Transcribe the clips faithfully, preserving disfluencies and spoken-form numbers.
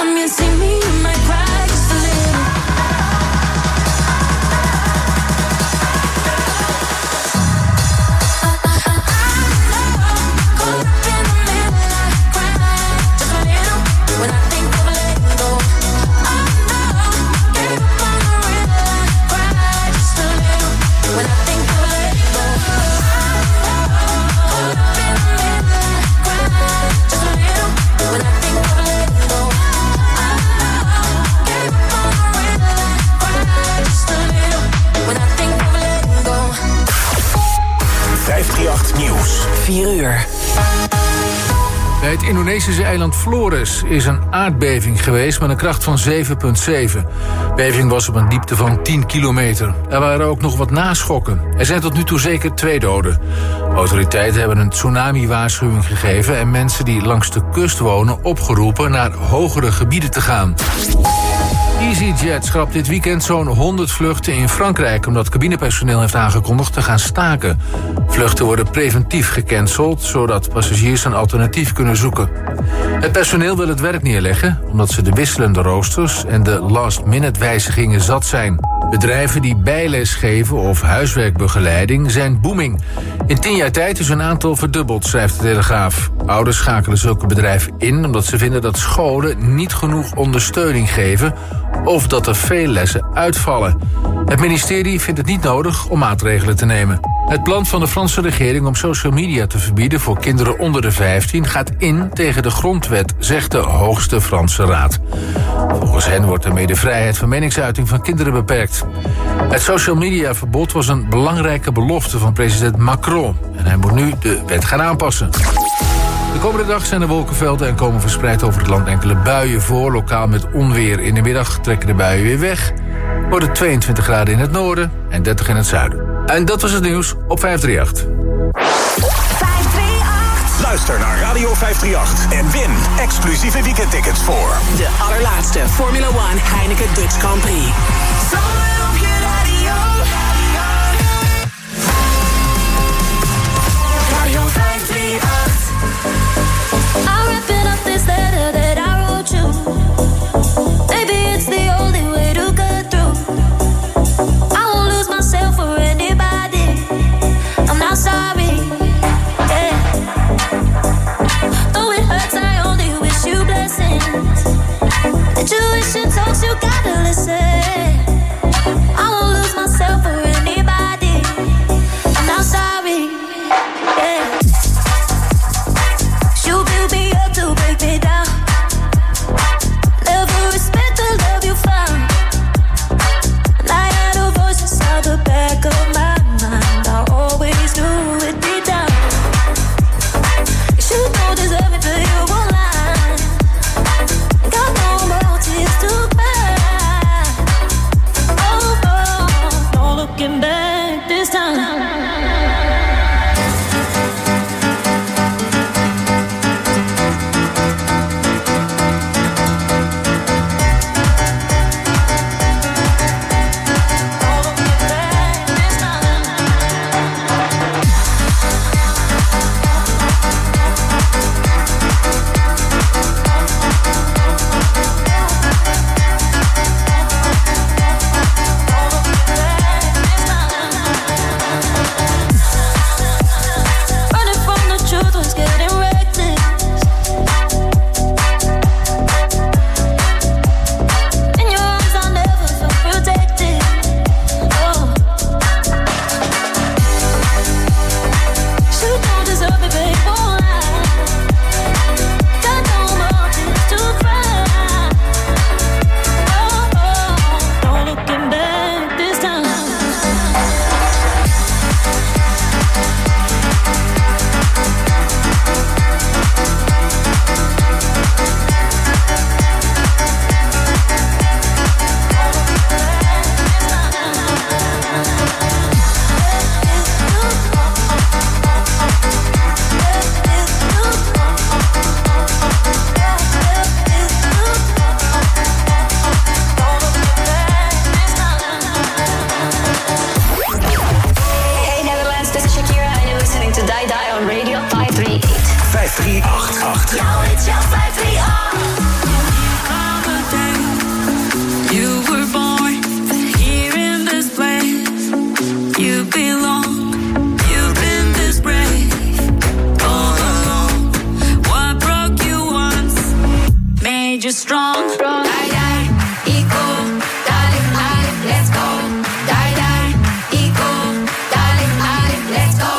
Come and see me, you might cry just a little. vijfhonderdachttien Nieuws. vier uur. Bij het Indonesische eiland Flores is een aardbeving geweest met een kracht van zeven komma zeven. De beving was op een diepte van tien kilometer. Er waren ook nog wat naschokken. Er zijn tot nu toe zeker twee doden. Autoriteiten hebben een tsunami-waarschuwing gegeven en mensen die langs de kust wonen opgeroepen naar hogere gebieden te gaan. EasyJet schrapt dit weekend zo'n honderd vluchten in Frankrijk, omdat cabinepersoneel heeft aangekondigd te gaan staken. Vluchten worden preventief gecanceld, zodat passagiers een alternatief kunnen zoeken. Het personeel wil het werk neerleggen, omdat ze de wisselende roosters en de last-minute wijzigingen zat zijn. Bedrijven die bijles geven of huiswerkbegeleiding zijn booming. In tien jaar tijd is hun aantal verdubbeld, schrijft de Telegraaf. Ouders schakelen zulke bedrijven in omdat ze vinden dat scholen niet genoeg ondersteuning geven of dat er veel lessen uitvallen. Het ministerie vindt het niet nodig om maatregelen te nemen. Het plan van de Franse regering om social media te verbieden voor kinderen onder de vijftien gaat in tegen de grondwet, zegt de hoogste Franse raad. Volgens hen wordt ermee de vrijheid van meningsuiting van kinderen beperkt. Het social media verbod was een belangrijke belofte van president Macron en hij moet nu de wet gaan aanpassen. De komende dag zijn er wolkenvelden en komen verspreid over het land enkele buien voor, lokaal met onweer. In de middag trekken de buien weer weg. Wordt het tweeëntwintig graden in het noorden en dertig in het zuiden. En dat was het nieuws op vijfhonderdachttien. vijfhonderdachttien Luister naar Radio vijfhonderdachttien en win exclusieve weekendtickets voor de allerlaatste Formula One Heineken Dutch Grand Prix. Zomer op je radio. Radio vijfhonderdachttien. I'm wrapping up this letter that I wrote you. Maybe it's the only way to get through. I won't lose myself for anybody. I'm not sorry. Yeah. Though it hurts, I only wish you blessings. Intuition talks, you gotta listen. I won't lose myself for anybody. I'm not sorry. Yeah. You build me up to break me down. Never respect the love you found. And I had a voice inside the back of my mind. I always knew it deep down. You don't deserve it, but you won't lie. Got no motives to cry. strong. Die, die, eco, darling, darling, let's go. Die, die, eco, darling, darling, let's go.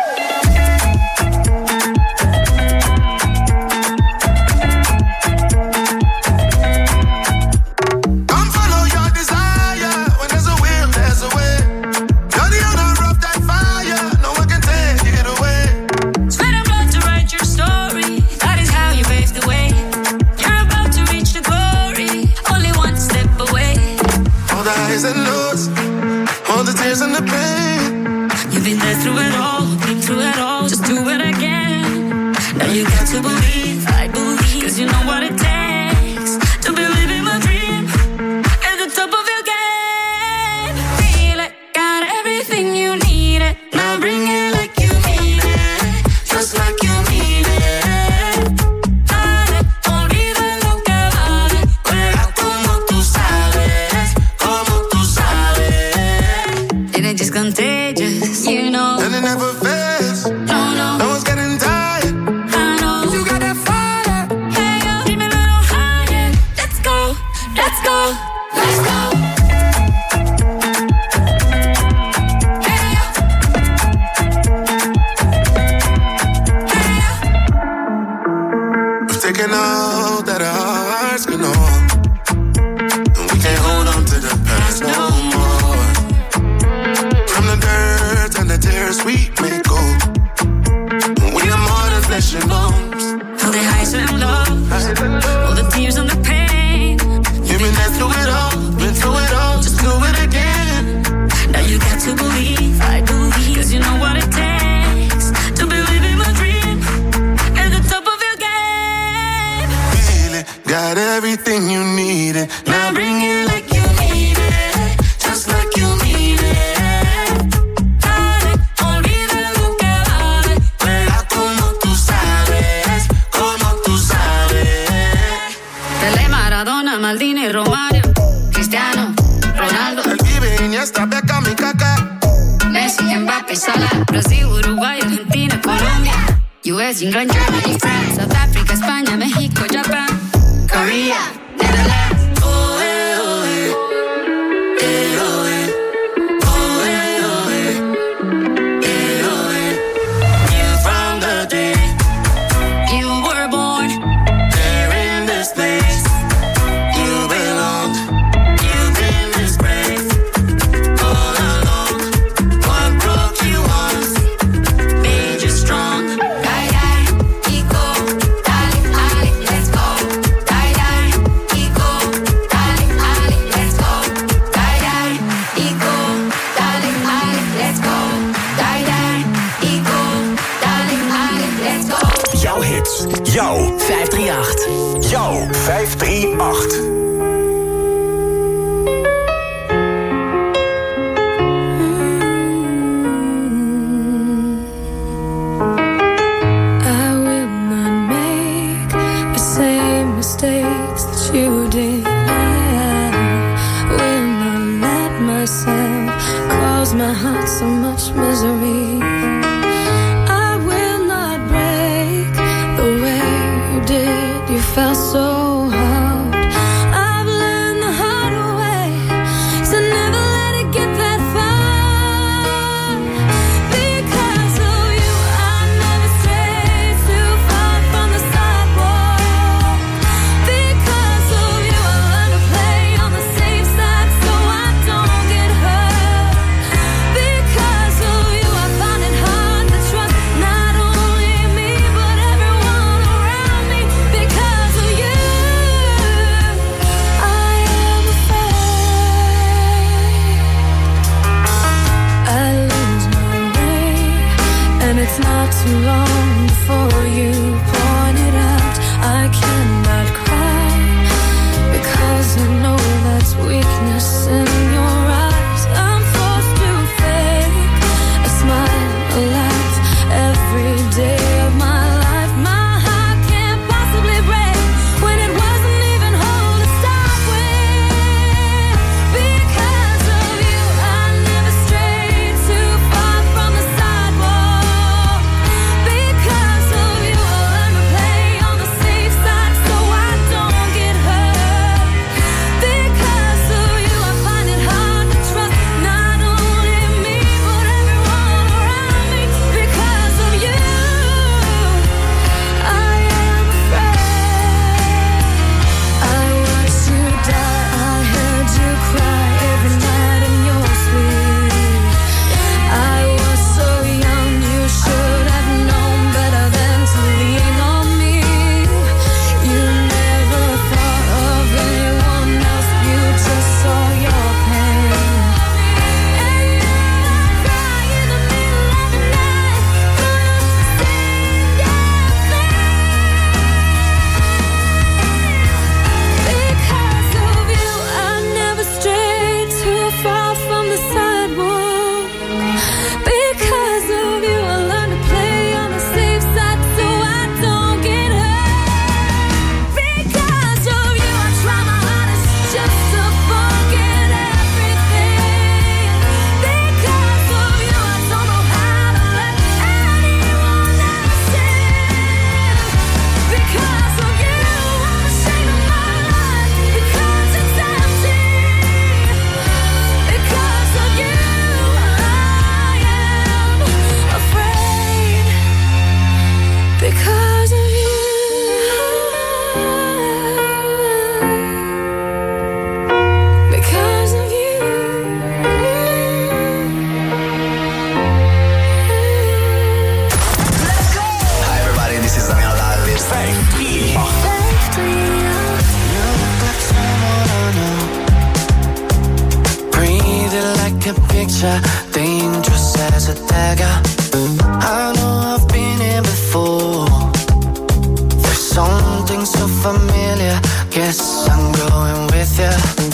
Come follow your desire. When there's a will, there's a way. You're the owner of that fire. No one can take it away. Sweat and blood to write your story. That is how you pave the way. You're about to reach the glory. Only one step away. All the highs and lows, all the tears and the pain. You've been there through it all, been through it all. Just do it again. Now you got to believe, I believe, cause you know what it takes to believe in my dream. At the top of your game. Feel it, got everything you need it. Now bring it like you mean it, just like you mean it. Dale, olvida lo que vale. Juega como tú sabes, como tú sabes. It ain't just contagious, you know. And it never fails. No, no, No one's getting tired. I know. You got that fire. Hey, yo, keep me a little higher. Let's go, let's go, let's go. Hey, yo. Hey, yo. We've taken all that our hearts can hold, and we can't hold on to the past no more. From the dirt and the tears we make gold. We are more than flesh and bones. All the highs and lows, all the tears and the pain. You've been there through it all, been through it all. Just do it again. Now you got to believe, I believe, cause you know what it takes to believe in my dream. At the top of your game. Feel it, got everything you needed. Now bring it like you need it, just like you mean it. Dale, olvida lo que vale. Juega como tú sabes, como tú sabes. Pelé, Maradona, Maldini, Romario, Cristiano, Ronaldo, El vive Iniesta, Beckham y Kaká. Messi, Mbappé, Salah, Brasil, Uruguay, Argentina, Colombia, U S, England, Germany, France, South Africa, España, México, Japan, Korea, Netherlands. Oh, eh, oh, eh. Eh, oh, eh. Oh, eh, oh, eh. Eh, oh, eh. You from the day You were born, there in this place. You belong. You've been disgraced all along. What broke you once made you strong. die, die, eco, darling, darling, let's go. Die, die, eco, darling, darling, let's go. Die, die, eco, darling, darling, let's go. Die, die, eco, darling, darling, let's go. Jouw hits. Jouw. vijf drie acht. Jouw vijf drie acht. I will not make the same mistakes that you did. I will not let myself cause my heart so much misery. I will not break the way you did. You felt so hard. I've learned the hard way to never let it get that far. Because of you, I never strayed too far from the sidewalk. Because of you, I learned to play on the safe side so I don't get hurt. Because of you, I find it danger, dangerous as a dagger. I know I've been here before. There's something so familiar. Guess I'm going with ya.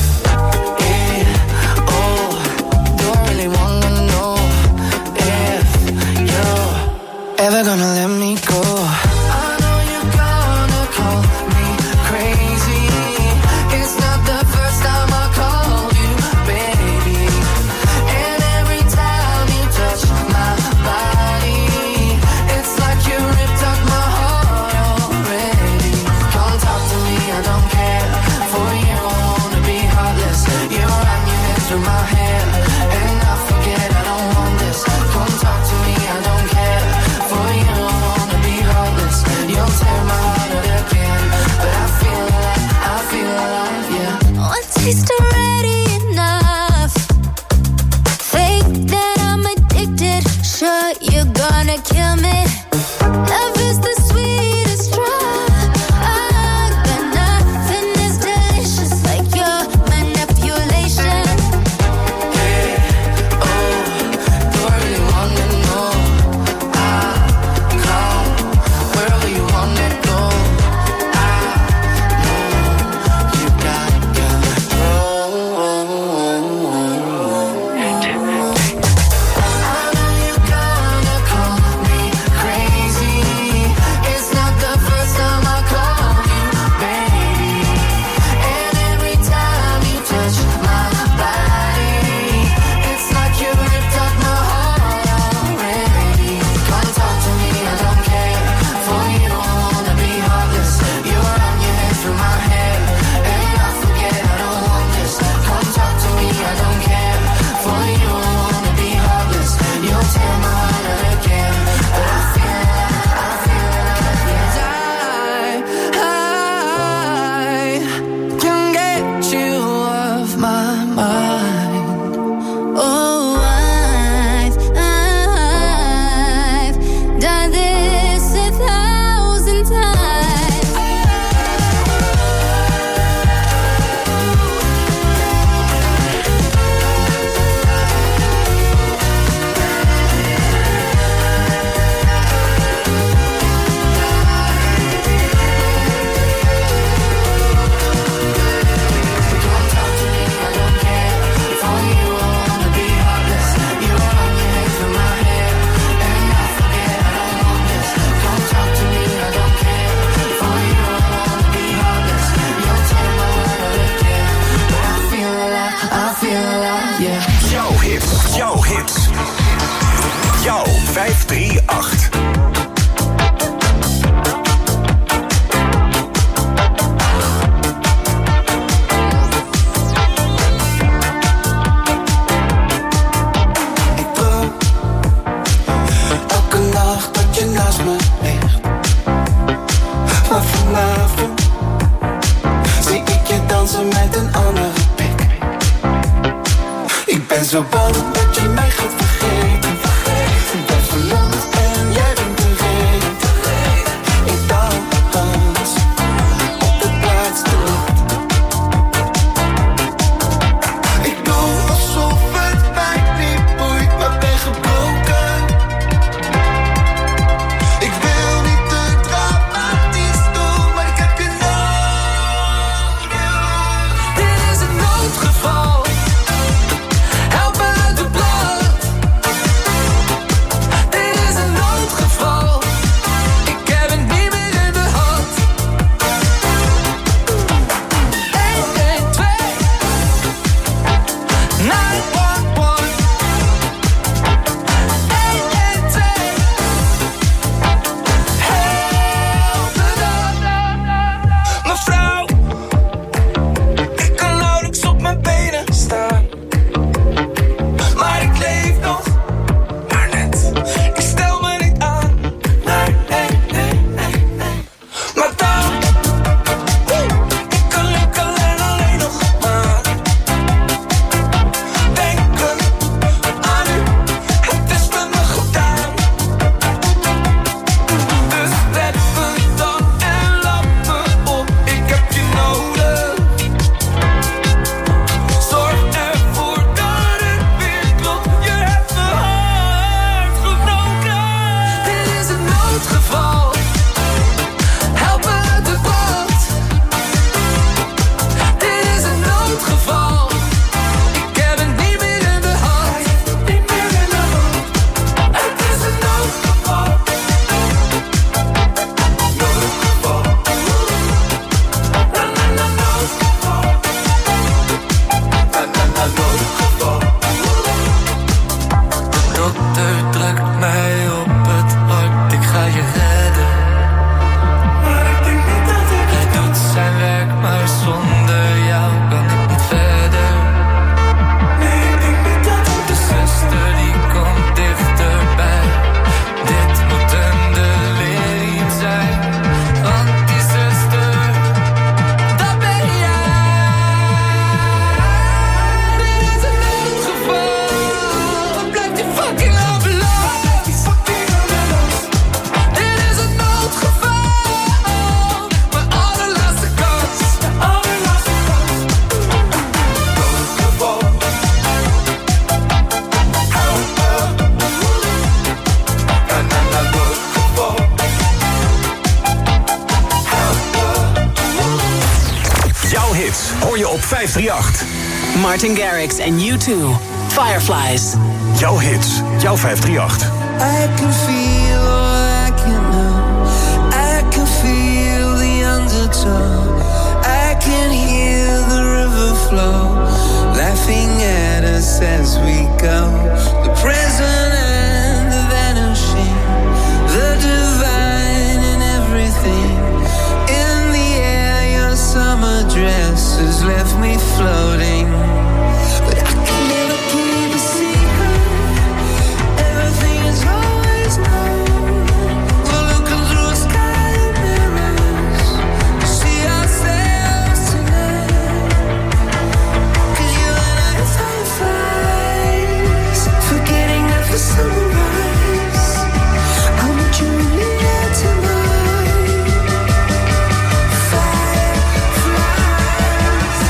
Yeah, oh, don't really wanna know if you're ever gonna let me go. Taste already enough. Fake that I'm addicted. Sure, you're gonna kill me. Love is the sweetest drug. But nothing is delicious like your manipulation. Hey, oh, do I really wanna know? I come wherever you wanna go. Zo bang dat je mij gaat vergeten. Ik ben verlamd en jij bent de reden. Ik dans op de plaats te laat. Ik doe alsof het mij niet boeit, maar ben gebroken. Ik wil niet te dramatisch doen, maar ik heb je nodig. Dit is een noodgeval. Help me uit de hoor je op vijfhonderdachtendertig. Martin Garrix en U twee, Fireflies. Jouw hits, jouw vijfhonderdachtendertig. I can feel all I can know. I can feel the undertow. I can hear the river flow, laughing at us as we go. The present and the vanishing, the divine in everything. In the air, your summer dress has left me floating. But I can never keep a secret. Everything is always known. We're looking through a sky of mirrors to see ourselves tonight. 'Cause you and I are fireflies, forgetting that the sunrise. I want you here tonight. Fireflies.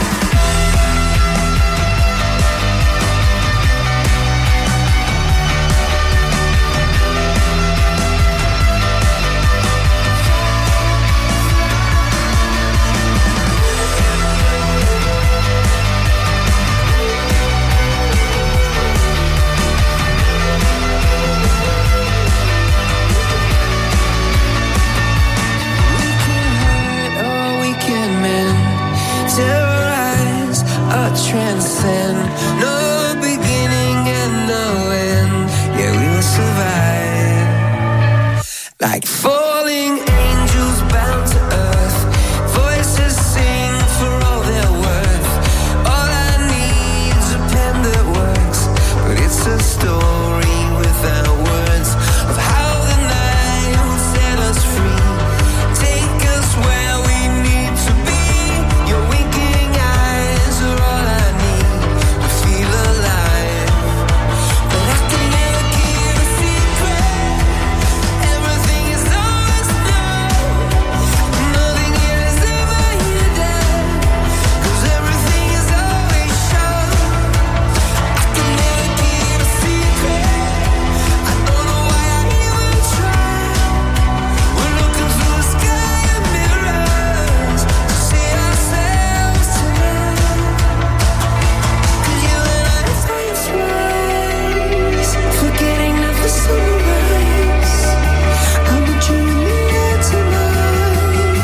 Or we can mend, terrorize or transcend. No beginning and no end. Yeah, we will survive. Like falling angels bound to earth. Voices sing for all their worth. All I need is a pen that works, but it's a story without words of how the night will set us free. Take us where we need to be. Your winking eyes are all I need to feel alive. But I can never keep a secret. Everything is always known. Nothing here is ever hidden. 'Cause everything is always shown. I can never keep a secret. I don't know why I even try. We're looking through a sky of mirrors to see ourselves tonight. 'Cause you and I are fireflies, forgetting that the sunrise. I want you here tonight.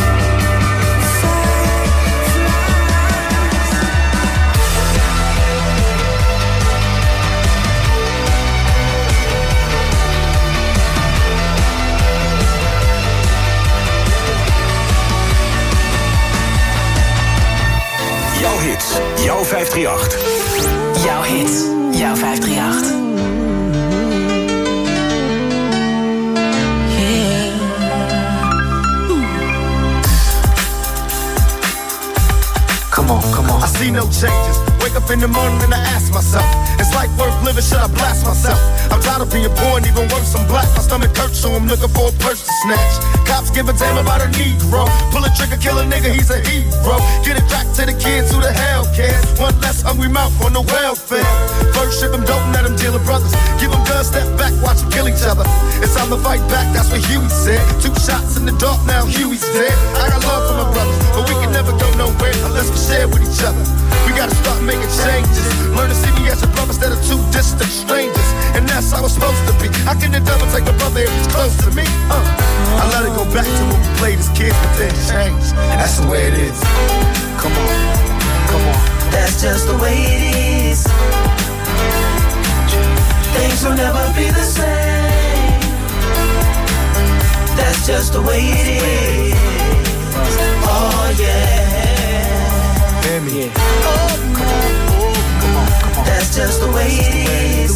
Fireflies. Jouw hits, jouw vijfhonderdachtendertig. Jouw hits, jouw vijfhonderdachtendertig. Come on, come on. I see no changes. Wake up in the morning and I ask myself, is life worth living? Should I blast myself? I'm tired of being poor and even worse, I'm black. My stomach hurts, so I'm looking for a purse to snatch. Cops give a damn about a Negro. Pull a trigger, kill a nigga, he's a hero. Get it back to the kids who the hell cares. One less hungry mouth on the welfare. First ship them dope, let them deal with brothers. Give them guns, step back, watch them kill each other. It's time to fight back, that's what Huey said. Two shots in the dark, now Huey's dead. I got love for my brothers, but we can never go nowhere unless we share with each other. We gotta start making changes. Learn to see me as a brother instead of two distant strangers. And that's how it's supposed to be. How can the devil take a brother if he's close to me? Uh, I let it go back to when we played as kids, but then changed. And that's the way it is. Come on, come on. That's just the way it is. Things will never be the same. That's just the way it is. Oh yeah. Hear me. Yeah. Oh, come on, come on, come on. That's just the way it is.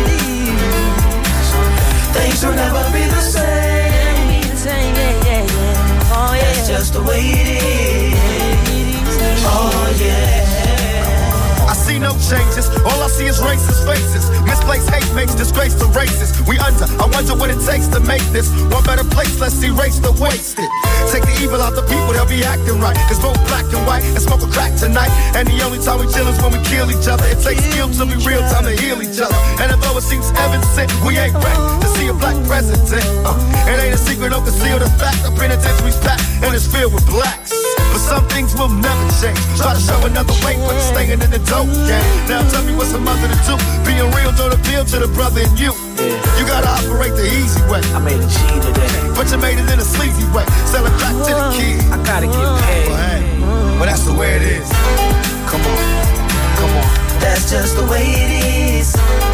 Things will never be the same. Yeah, yeah, yeah. Oh yeah. That's just the way it is. Oh yeah. I see no changes, all I see is racist faces. Misplaced hate makes disgrace to races. We under, I wonder what it takes to make this one better place, let's erase the wasted. Take the evil out the people, they'll be acting right. It's both black and white, and smoke a crack tonight. And the only time we chill is when we kill each other. It takes skill to be real time to heal each other. And although it seems evident, we ain't ready to see a black president. uh, It ain't a secret, don't conceal the fact. The penitentiary's packed, and it's filled with blacks. But some things will never change. Try to show another way, but you're staying in the dope game. Now tell me what's a mother to do. Being real don't appeal to the brother in you. Yeah. You gotta operate the easy way. I made a G today, but you made it in a sleazy way. Sell it back to the kids. I gotta get paid. Well, hey, well that's the way it is. Come on, come on. That's just the way it is.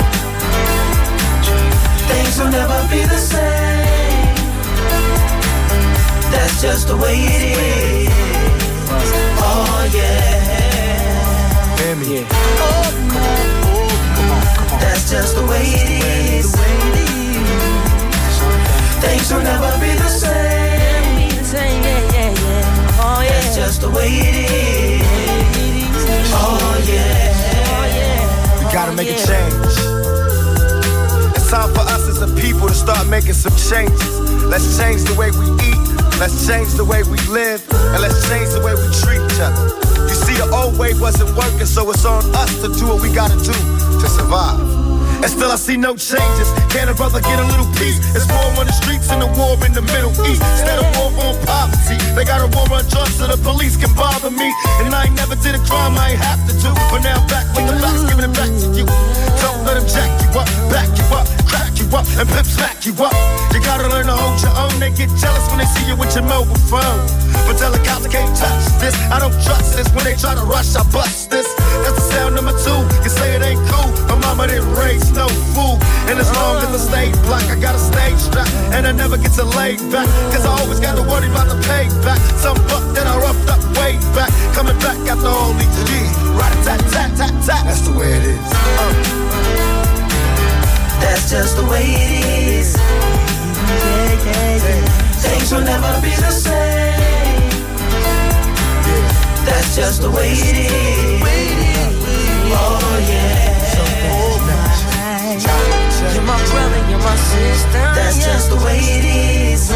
Things will never be the same. That's just the way it is. Oh yeah. Hear me. Yeah. Oh, come on, oh, come on, come on. That's just the way it is. Things will never be the same. Yeah, yeah, yeah. Oh yeah. That's just the way it is. Oh yeah. Oh yeah. We gotta make a change. It's time for us as a people to start making some changes. Let's change the way we eat. Let's change the way we live. And let's change the way we treat each other. You see, the old way wasn't working, so it's on us to do what we gotta do to survive. And still I see no changes. Can a brother get a little peace? It's war on the streets and a war in the Middle East. Instead of war on poverty, they got a war on drugs so the police can bother me. And I ain't never did a crime I ain't have to do. But now I'm back with the facts, giving it back to you. Don't let them jack you up, back you up, crack you up, and pimp smack you up. You gotta learn to hold your own. They get jealous when they see you with your mobile phone. But tell the cops I can't touch this. I don't trust this. When they try to rush, I bust this. That's the sound number two. You say it ain't cool. My mama didn't raise no fool. And as long as I stay black, I got a stage strap. And I never get to lay back. Cause I always got to worry about the payback. Some buck that I roughed up way back. Coming back after all these years. Rat-a-tat-tat-tat-tat. That's the way it is. Uh. That's just the way it is. Yeah, yeah, yeah. Things will never be the same. That's just the way it is. Oh yeah. You're my brother, you're my sister. That's just the way it is.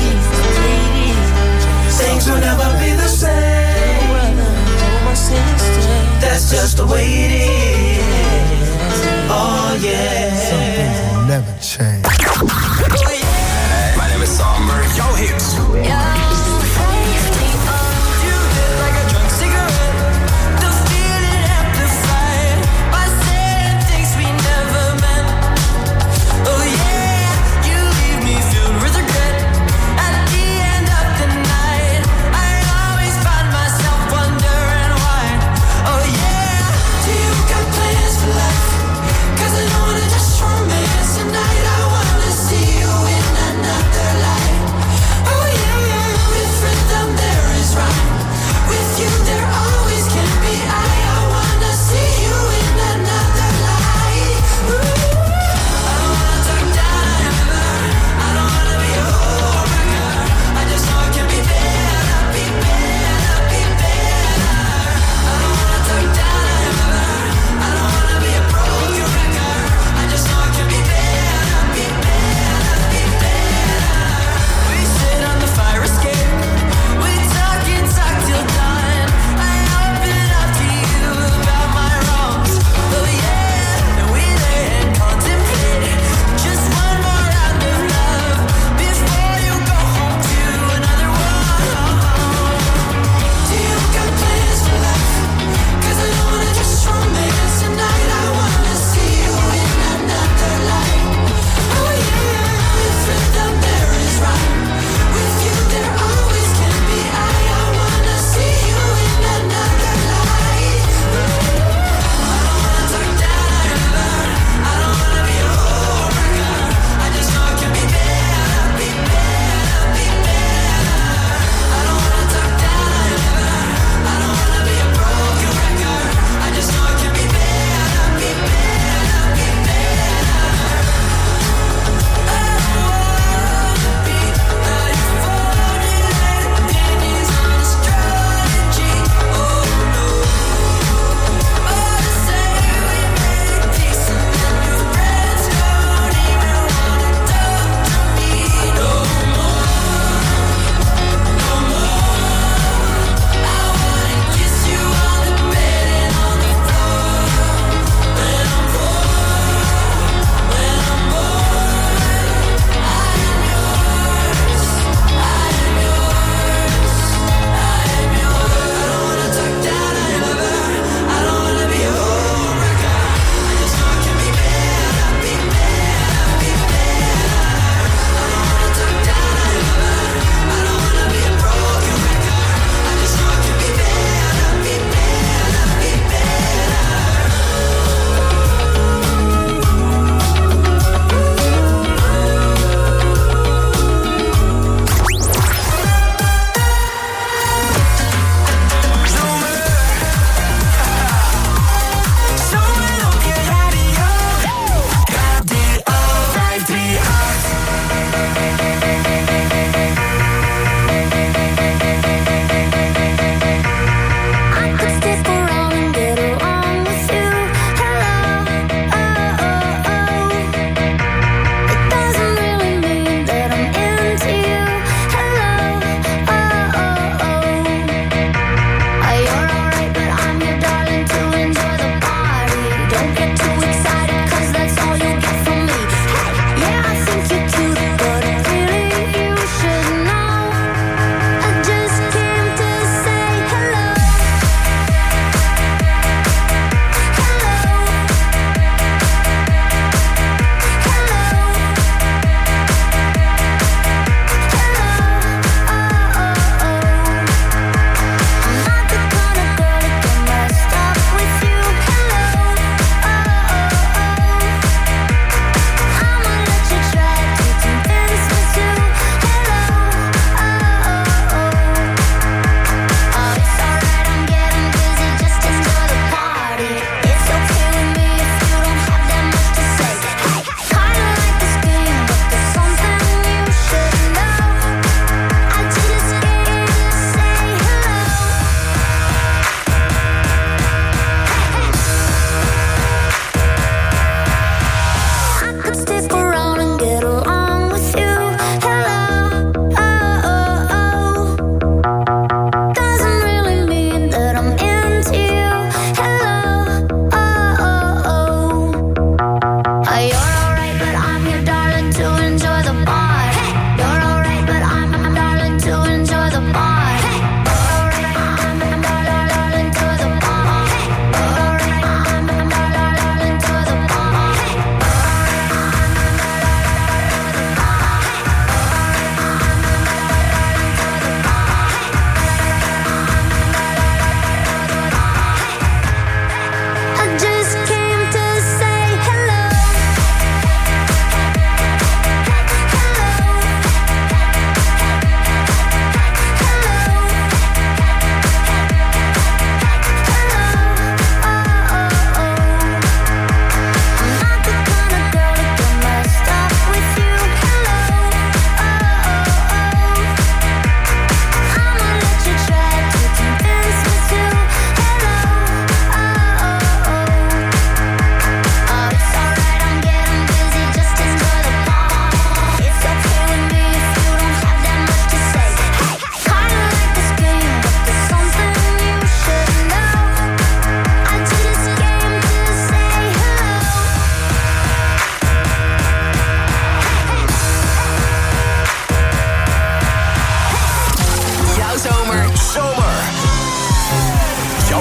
Things will never be the same. That's just the way it is. Oh yeah. Some things will never change. Oh yeah. My name is Somber. Jouw hits. Yeah. Cause I don't wanna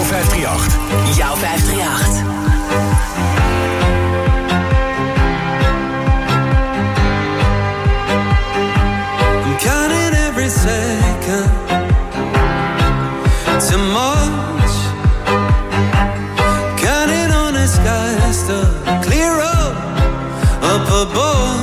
vijf drie acht. Jouw vijf drie acht. I'm counting every second to March, counting on the skies to clear up up above.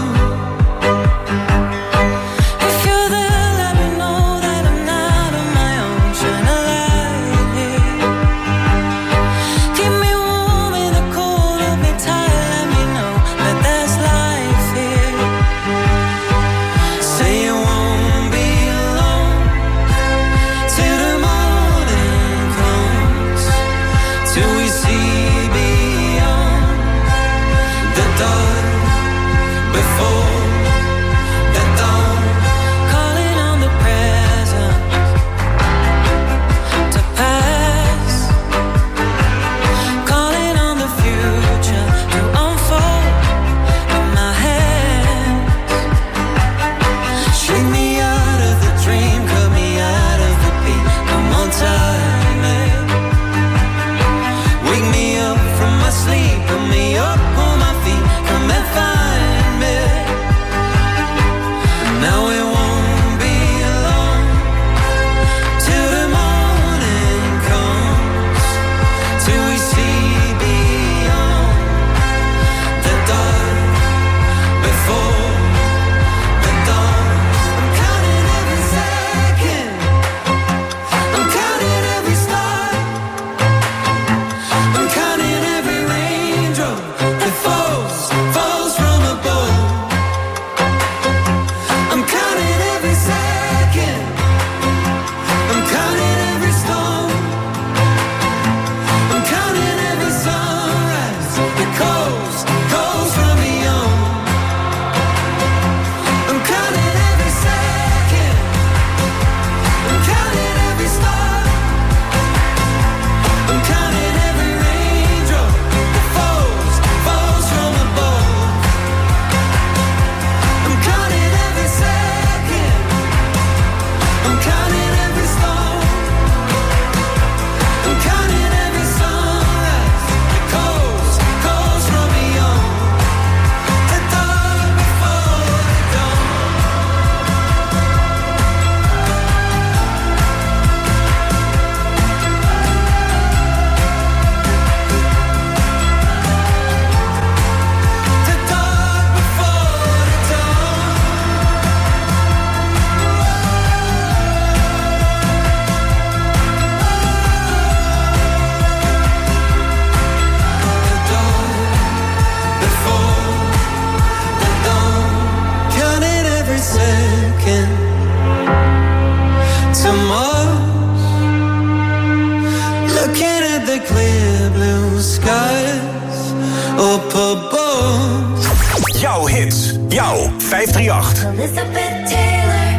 Jouw hits, jouw vijf drie acht. Elizabeth Taylor,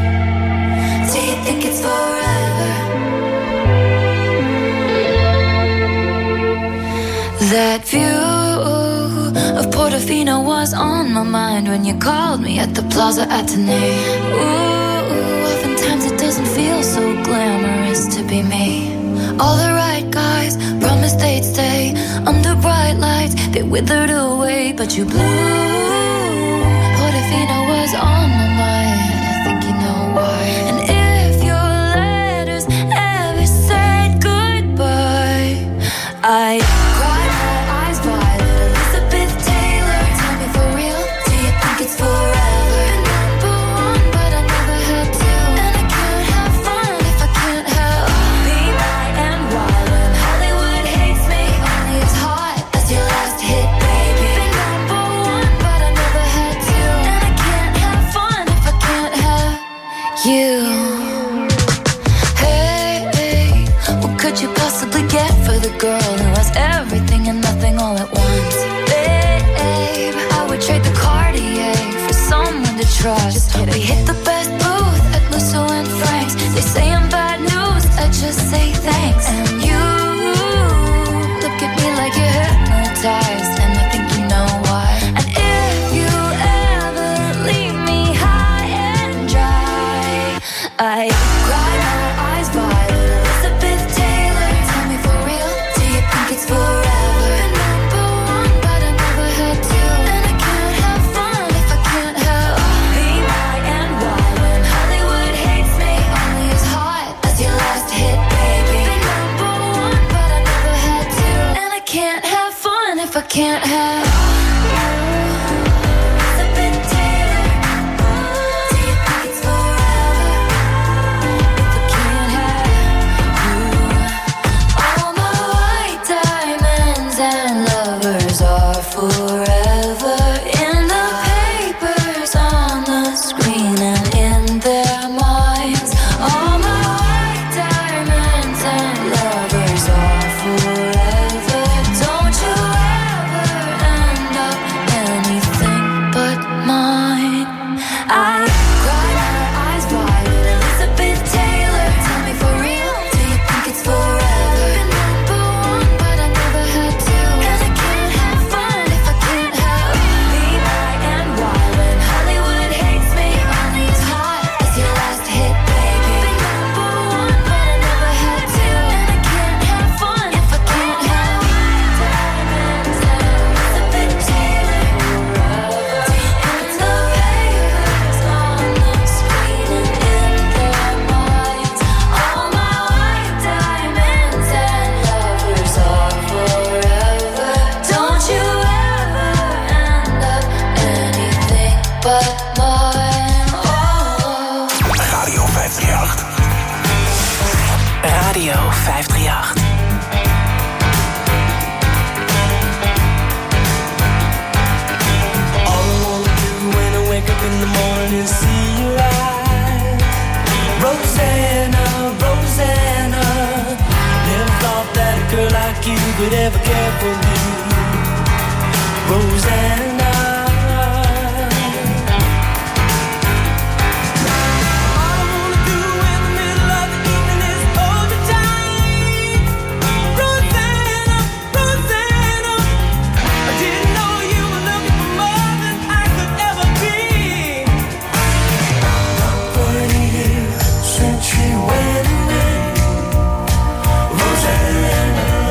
do you think it's forever? That view of Portofino was on my mind when you called me at the Plaza Athénée. Ooh, oftentimes it doesn't feel so glamorous to be me. All the right guys promised they'd stay under bright lights. They withered away, but you blew. Portofino was on my mind. I think you know why. And if your letters ever said goodbye, I cried my eyes violet. Elizabeth Taylor, tell me for real, do you think it's forever? Number one, but I never had to. And I can't have fun if I can't have be night and wild. And Hollywood hates me only as hot as your last hit, baby. Been number one, but I never had to. And I can't have fun if I can't have you. Hey, hey, what could you possibly get for the girl who has everything and nothing all at once? Babe, I would trade the Cartier for someone to trust. We hit the best booth at Musso and Frank's. They say I'm bad news, I just say thanks. And you look at me like you're hypnotized, and I think you know why. And if you ever leave me high and dry, I cry my eyes violet. Elizabeth Taylor, tell me for real, can't have could ever care for me, Rosanna. All I wanna do in the middle of the evening is hold you tight, Rosanna, Rosanna. I didn't know you were looking for more than I could ever be. Not for a year since she went away, Rosanna.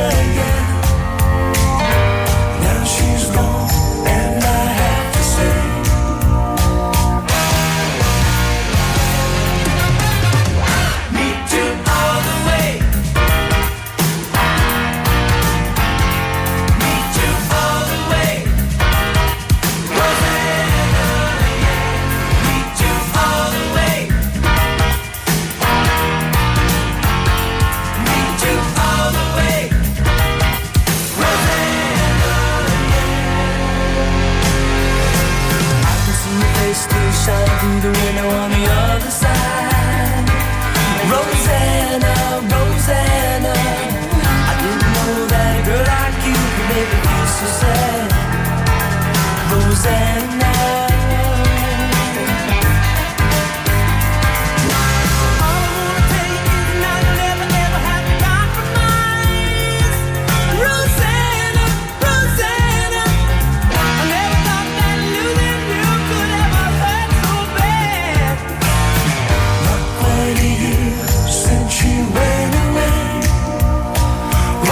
Through the window on the other side, Rosanna, Rosanna. I didn't know that a girl like you could make me feel so sad, Rosanna.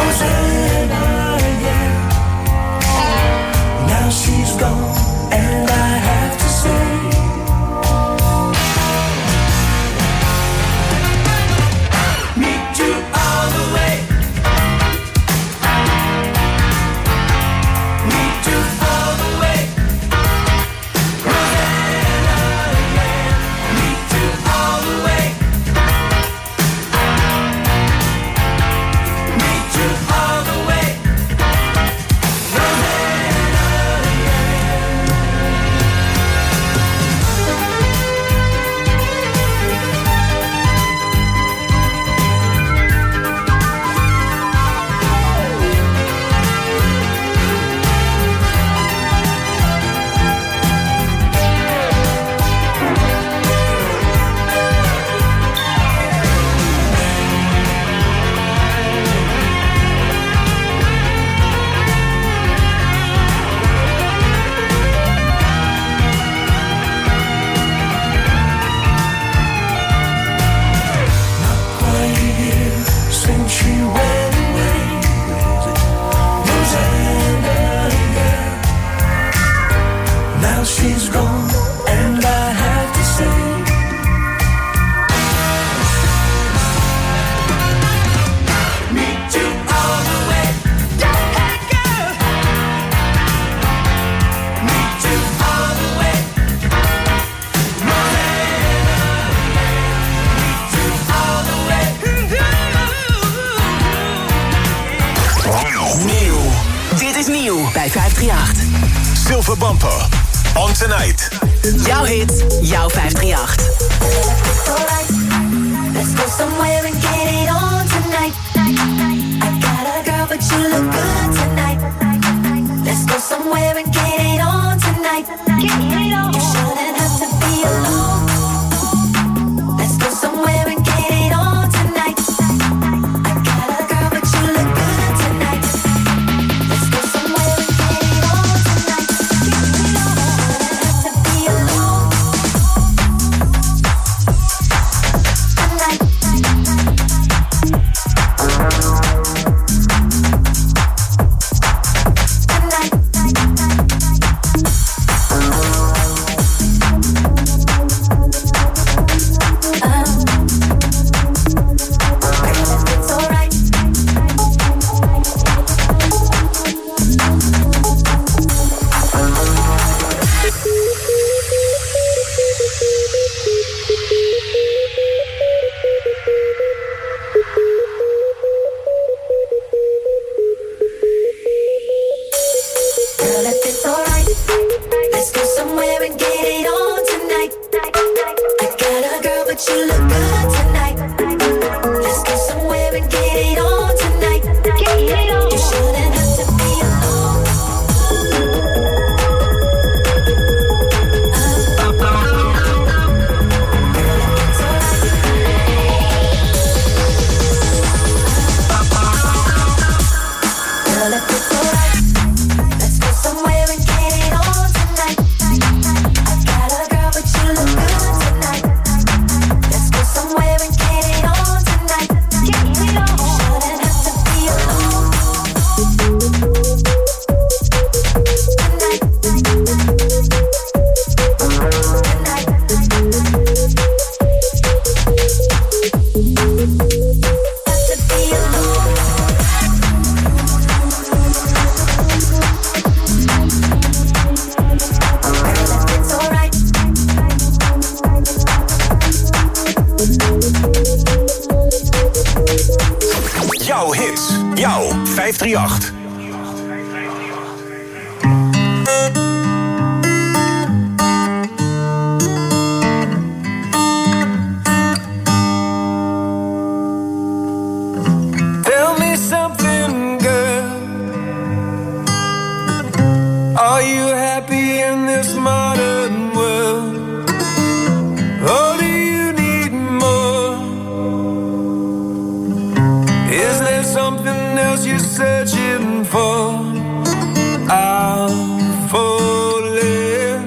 Gone, and is nieuw bij vijf drie acht. Silver Bumper, On Tonight. Jouw hit, jouw vijf drie acht. Let's go somewhere and get it on tonight. I got a girl, but you look good tonight. Let's go somewhere and get it on tonight. You shouldn't have to be alone. Let's go somewhere and get it on tonight. I got a girl, but you look good tonight. Let's go somewhere and get it on tonight. You shouldn't have to be alone. Tonight. vijf drie acht. Tell me something, girl. Are you happy in this modern world? Or do you need more? Is there something else you're searching for? I'm falling.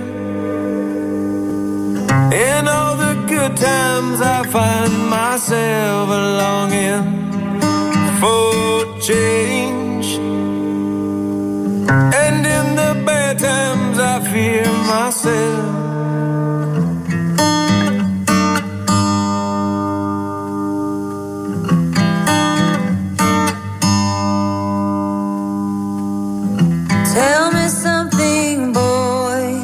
In all the good times I find myself longing for change, and in the bad times I fear myself. Tell me something, boy.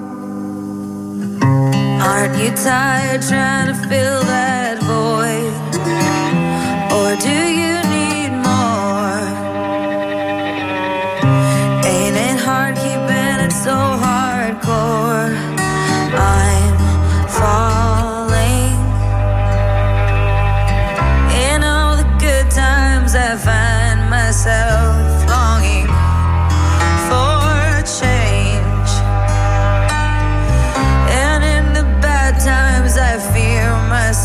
Aren't you tired trying to fill that void? Or do you need more? Ain't it hard keeping it so hardcore? I'm falling. In all the good times I find myself longing for change, and in the bad times I fear myself.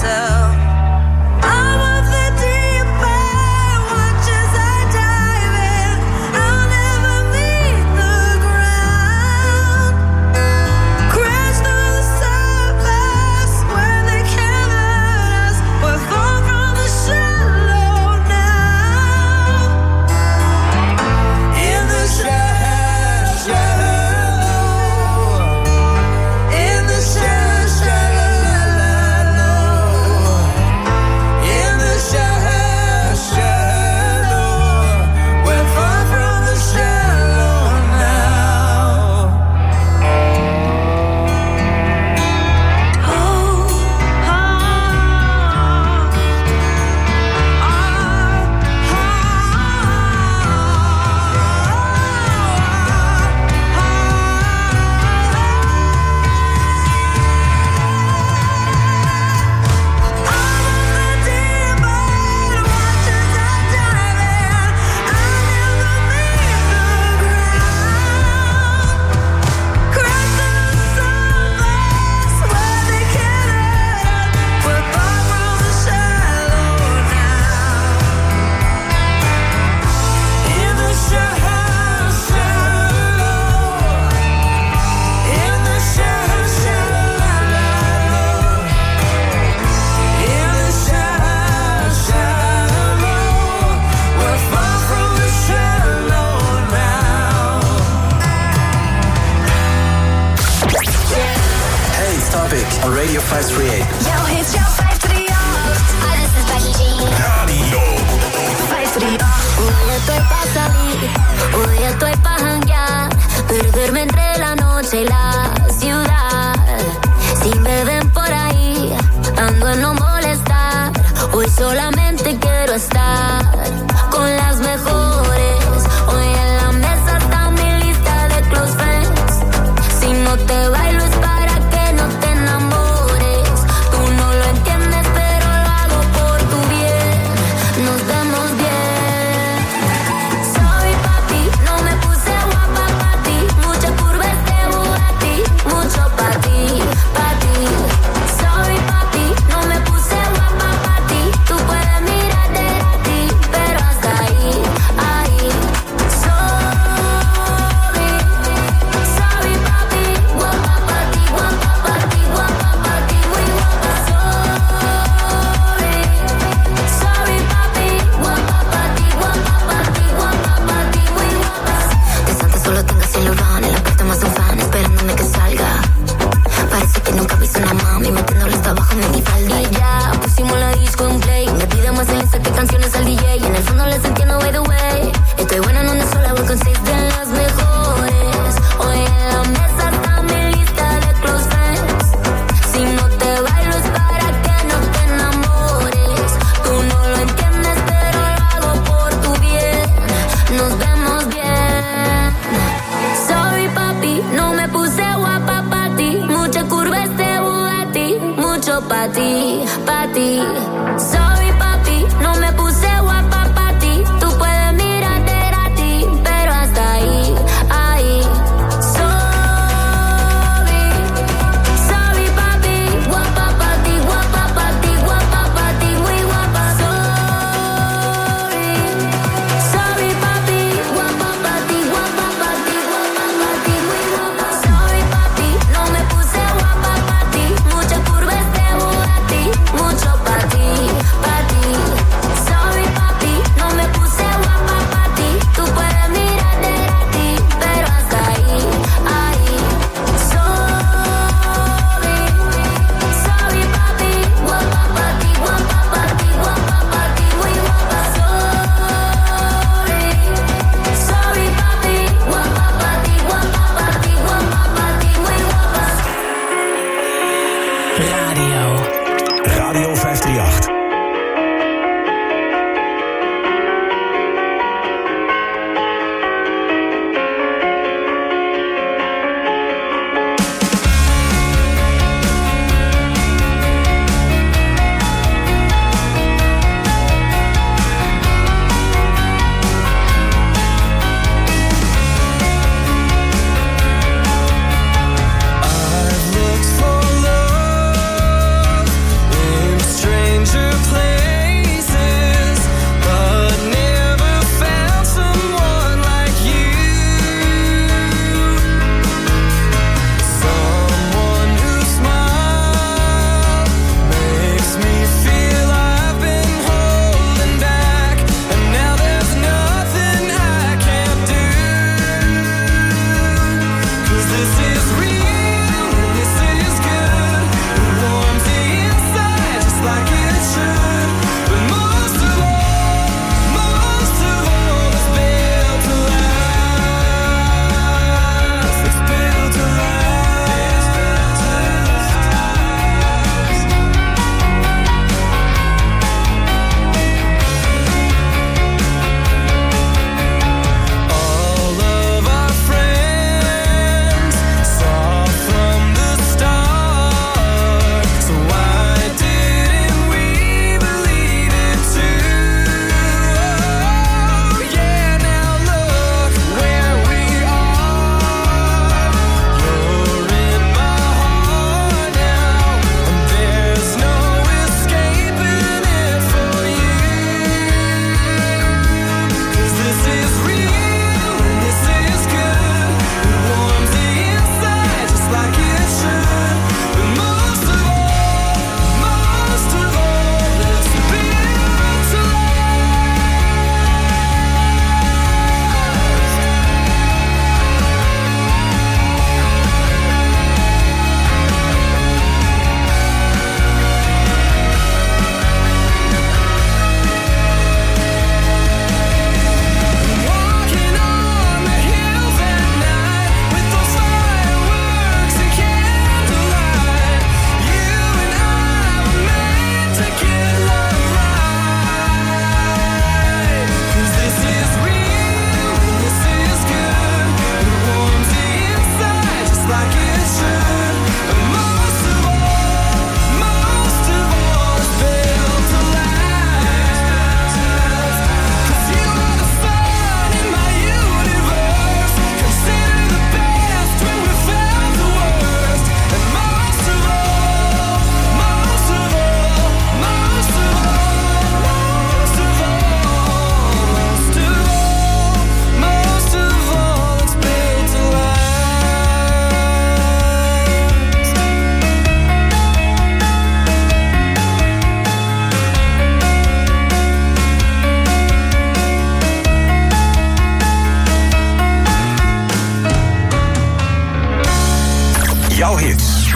vijf drie acht. Jouw hits, jouw vijf drie acht. Alles is Becky G. Radio vijf drie acht. Hoy estoy pa' salir, hoy estoy pa' janguear, perderme entre la noche y la ciudad. Si me ven por ahí, ando en no molestar. Hoy solamente quiero estar con las mejores. Hoy en la mesa está mi lista de close friends. Si no te bailo es para que no te enamores. Tú no lo entiendes, pero lo hago por tu bien. Nos vemos bien. Sorry papi, no me puse guapa pa' ti. Mucha curva este Bugatti, mucho pa' ti, pa' ti. Sorry papi, no me puse guapa pa' ti. Tú puedes mirarte a ti, pero hasta ahí, ahí. Sorry, sorry papi, guapa pa' ti, guapa pa' ti, guapa pa' ti, muy guapa. Sorry, sorry papi, guapa pa' ti, guapa pa' ti, guapa pa' ti, muy guapa. Desde antes solo tengo cielo van, en la puerta más un fan esperándome que salga. Parece que nunca viste una mami metiéndole hasta abajo en mi falda. Y ya pusimos la disco en play. Me pide más en que canciones al D J. Y en el fondo les entiendo by the way. Estoy buena en una sola, voy con seis de las mejores. Hoy en la mesa está mi lista de close friends. Si no te bailo es para que no te enamores. Tú no lo entiendes, pero lo hago por tu bien. Nos vemos bien. Sorry papi, no me puse guapa pa' ti. Mucha curva este Bugatti, mucho pa' ti, pa' ti. Sorry papi, no me puse guapa pa' ti. Tú puedes mirarte a ti, pero hasta ahí, ahí. Sorry, sorry papi, guapa pa' ti, guapa pa' ti, guapa pa' ti, muy guapa. Sorry, sorry papi, guapa pa' ti, guapa pa' ti, guapa pa' ti, muy guapa. Sorry papi, no me puse guapa pa' ti. Mucha curva este Bugatti, mucho pa' ti,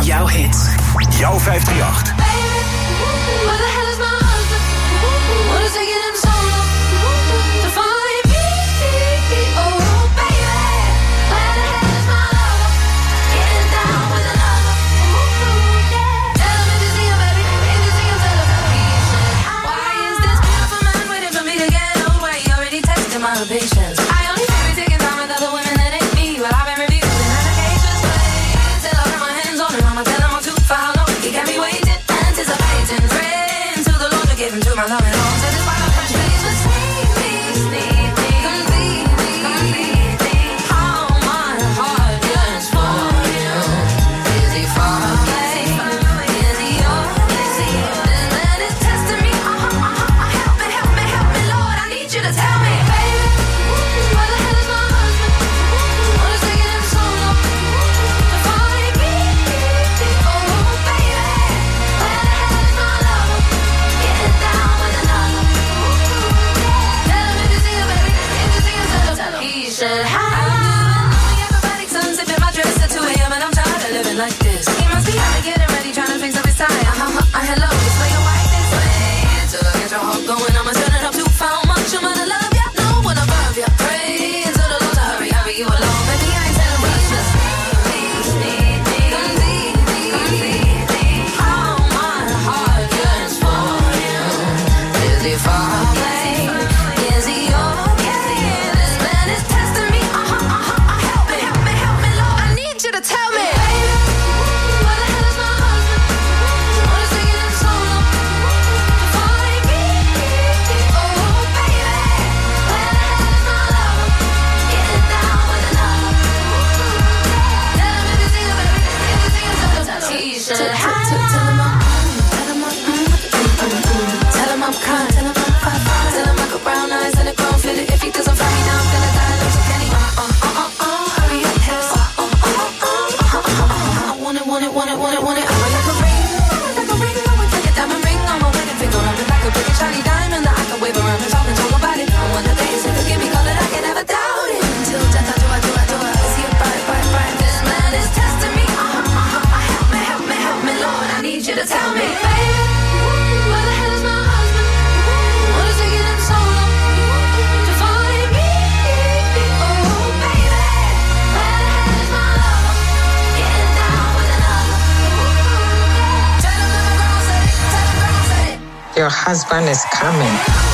Jouw hits. Jouw vijf drie acht. Where the hell is my husband? What is taking him so long to find me? Oh, baby, where the hell is my lover? Getting down with another. Tell him if you see him, baby. If you see him, tell him he should. Why is this beautiful man waiting for me to get old? Why he already tested my patience? I only fear he's taking time with other women that ain't me. Well, I've been reviewing applications, wait till I put my hands on him. I'ma tell him I'm too for how long he got me waiting, anticipating, praying to the Lord to give him to my love and all. Satisfy my French please, but sneak me, sneak me, complete me, complete me. How my heart yearns for you. Is he far away? Is he yours? Is he? This man is testing me. Uh, uh, uh, uh, help me, help me, help me, Lord. I need you to tell me, baby, where the hell is my husband? What is taking him so long to find me? Oh, baby, where the hell is my lover? Getting down with another. Tell him if you see him, baby. If you see him, tell him he should have. I'm doing acrobatics, unzipping my dress at two a.m. and I'm tired of living like this. He must be out getting ready, trying to fix up his tie. Uh, uh, uh, hello, this way your wife is way. Till I get your heart going, I'ma turn it up to how much I'm gonna love ya. No one above ya. Pray to the Lord to hurry, hurry you along. Baby, I ain't telling you just sneak me, complete me, complete me. How my heart yearns for you. Is he far away? Is he okay? This man is testing me. Uh-huh, uh-huh, uh, help me, help me, help me, Lord. I need you to tell me, baby, where the hell is my husband? What is taking him so long to find me? Oh, baby, where the hell is my lover? Getting down with another. Tell him if you see him, baby. If you see him, tell him he should have. Tell him I'm, tell him I'm, tell him I'm kind. Tell him I'm fine, fine. Tell him I got brown eyes and a grown fit. If he doesn't find me now, I'm gonna die. Look, so can he? Uh, uh, uh, uh, uh, hurry up, yes. Uh, uh, uh, uh, uh, uh, uh, uh, I want it, want it, want it, want it, want it. I want like a ring, like a ring. I want like a diamond ring on my wedding finger. I'm like a big shiny diamond that I can wave around and talk and talk about it. I want the things that give me color, I can never doubt it. Until death, I do, I do, I do, I see it bright, bright, bright. This man is testing me. Uh, uh, uh, uh, help me, help me, help me, Lord. I need you to tell me, baby, where the hell is my husband? What is taking him so long to find me? Oh, baby, where the hell is my lover? Getting down with another. Tell him that my grandma said it. Tell him grandma said it. Your husband is coming.